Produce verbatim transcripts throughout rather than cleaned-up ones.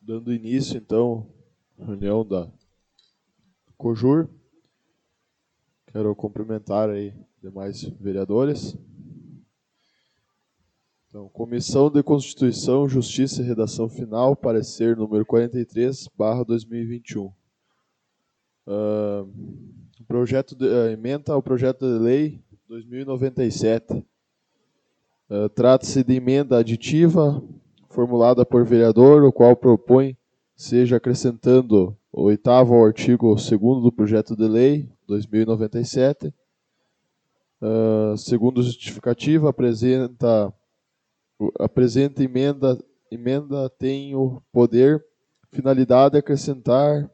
Dando início, então, à reunião da COJUR. Quero cumprimentar aí demais vereadores. Então, Comissão de Constituição, Justiça e Redação Final, parecer número quarenta e três, barra dois mil e vinte e um. Uh, projeto de, uh, emenda ao projeto de lei dois mil e noventa e sete. Uh, Trata-se de emenda aditiva formulada por vereador, o qual propõe seja acrescentando o oitavo ao artigo segundo do projeto de lei dois mil e noventa e sete. Uh, segundo justificativa, apresenta apresenta emenda emenda tem o poder finalidade de acrescentar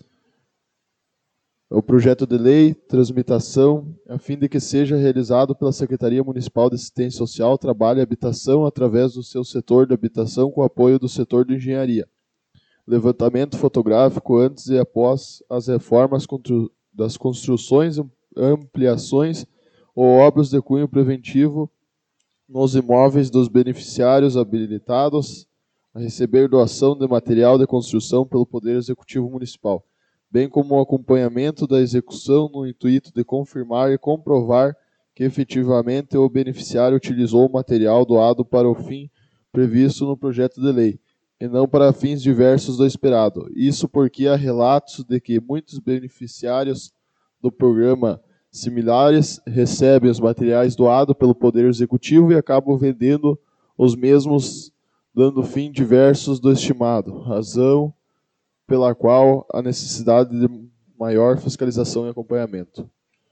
o projeto de lei, transmitação, a fim de que seja realizado pela Secretaria Municipal de Assistência Social, Trabalho e Habitação, através do seu setor de habitação, com apoio do setor de engenharia. Levantamento fotográfico antes e após as reformas das construções, ampliações ou obras de cunho preventivo nos imóveis dos beneficiários habilitados a receber doação de material de construção pelo Poder Executivo Municipal, bem como o acompanhamento da execução no intuito de confirmar e comprovar que efetivamente o beneficiário utilizou o material doado para o fim previsto no projeto de lei, e não para fins diversos do esperado. Isso porque há relatos de que muitos beneficiários do programa similares recebem os materiais doados pelo Poder Executivo e acabam vendendo os mesmos, dando fim diversos do estimado, razão pela qual a necessidade de maior fiscalização e acompanhamento.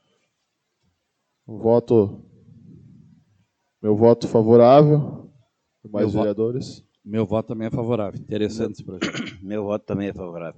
Voto, meu voto favorável. Mais meu vereadores? Voto, meu voto também é favorável. Interessante esse projeto. Meu voto também é favorável.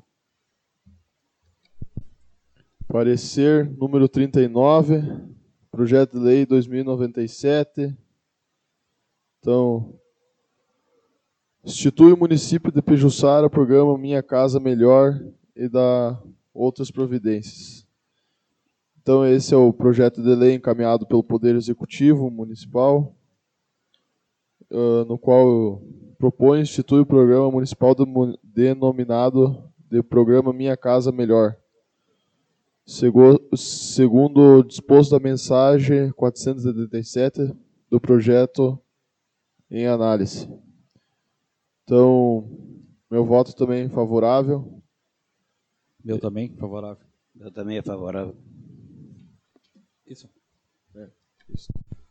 Parecer número trinta e nove, projeto de lei dois mil e noventa e sete. Então, institui o município de Pejuçara o programa Minha Casa Melhor e dá outras providências. Então, esse é o projeto de lei encaminhado pelo Poder Executivo Municipal, uh, no qual propõe e institui o programa municipal do, denominado de Programa Minha Casa Melhor. Segundo, segundo o disposto da mensagem quatrocentos e setenta e sete do projeto em análise. Então, meu voto também é favorável. Meu também, favorável. Meu também é favorável. Isso. É, isso.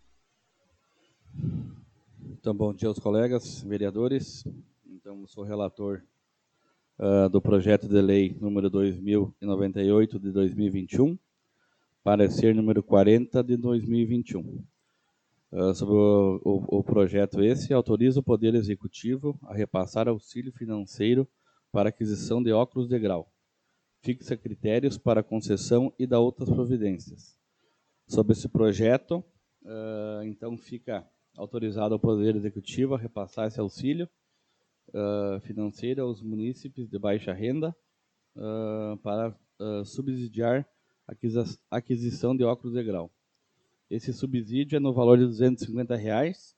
Então, bom dia aos colegas, vereadores. Então, eu sou relator uh, do projeto de lei número dois mil e noventa e oito de dois mil e vinte e um, parecer número quarenta de dois mil e vinte e um. Uh, sobre o, o, o projeto esse, autoriza o Poder Executivo a repassar auxílio financeiro para aquisição de óculos de grau. Fixa critérios para concessão e dá outras providências. Sobre esse projeto, uh, então fica autorizado ao Poder Executivo a repassar esse auxílio uh, financeiro aos munícipes de baixa renda uh, para uh, subsidiar a aquisição de óculos de grau. Esse subsídio é no valor de duzentos e cinquenta reais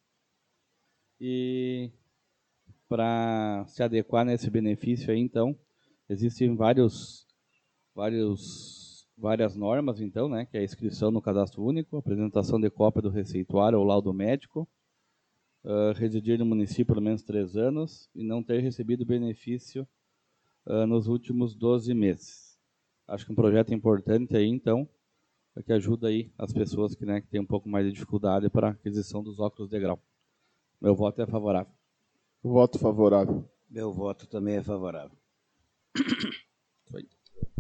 e para se adequar nesse benefício aí, então, existem vários, vários, várias normas, então, né, que é a inscrição no cadastro único, apresentação de cópia do receituário ou laudo médico, uh, residir no município pelo menos três anos e não ter recebido benefício uh, nos últimos doze meses. Acho que um projeto importante aí, então, que ajuda aí as pessoas que, né, que têm um pouco mais de dificuldade para a aquisição dos óculos de grau. Meu voto é favorável. Voto favorável. Meu voto também é favorável. Foi.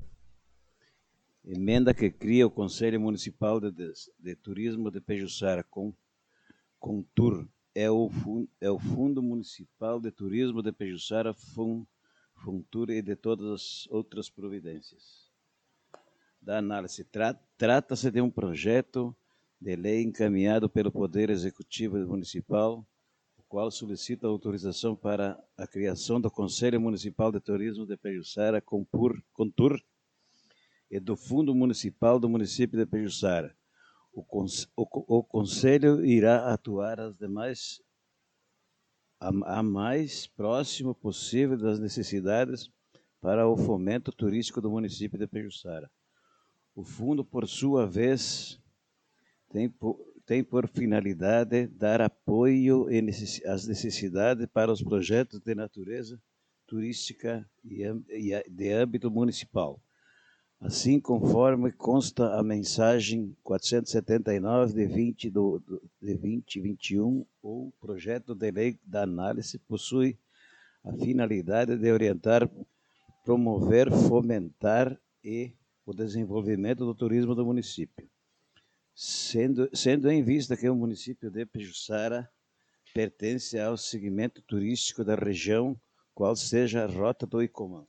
Emenda que cria o Conselho Municipal de, de, de Turismo de Pejuçara, com Contur. É o, é o Fundo Municipal de Turismo de Pejuçara, Fun, Funtur e de todas as outras providências. Da análise. Trata-se de um projeto de lei encaminhado pelo Poder Executivo Municipal, o qual solicita autorização para a criação do Conselho Municipal de Turismo de Pejuçara, Contur, e do Fundo Municipal do município de Pejuçara. O, o, o Conselho irá atuar as demais a, a mais próximo possível das necessidades para o fomento turístico do município de Pejuçara. O fundo, por sua vez, tem por, tem por finalidade dar apoio às necessidades para os projetos de natureza turística e de âmbito municipal. Assim, conforme consta a mensagem quatrocentos e setenta e nove de, vinte do, de vinte e vinte e um, o projeto de lei da análise possui a finalidade de orientar, promover, fomentar e o desenvolvimento do turismo do município, sendo, sendo em vista que o município de Pejuçara pertence ao segmento turístico da região, qual seja a Rota do Icomã.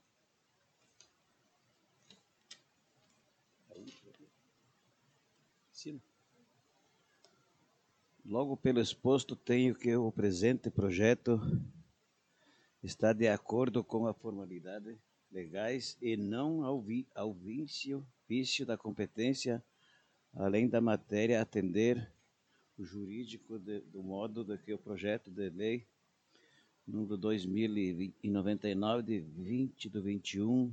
Logo pelo exposto, tenho que o presente projeto está de acordo com a formalidade legais e não ao, vi, ao vício, vício da competência, além da matéria atender o jurídico de, do modo de que o projeto de lei número dois mil e noventa e nove, de vinte do vinte e um,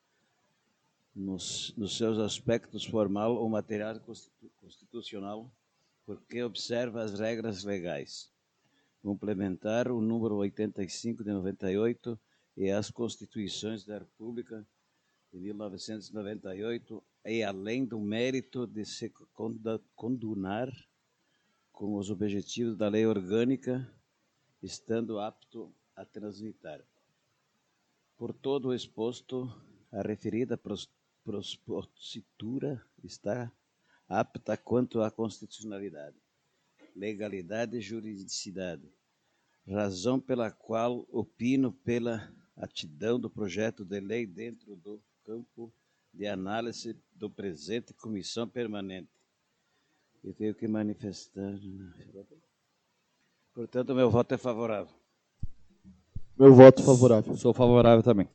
nos, nos seus aspectos formal ou material constitucional, porque observa as regras legais, complementar o número oitenta e cinco de noventa e oito e as Constituições da República de mil novecentos e noventa e oito, e além do mérito de se condunar com os objetivos da lei orgânica, estando apto a transitar. Por todo o exposto, a referida propositura está apta quanto à constitucionalidade, legalidade e juridicidade, razão pela qual opino pela aptidão do projeto de lei dentro do campo de análise do presente comissão permanente. Eu tenho que manifestar. Portanto, meu voto é favorável. Meu voto favorável. Sou favorável também.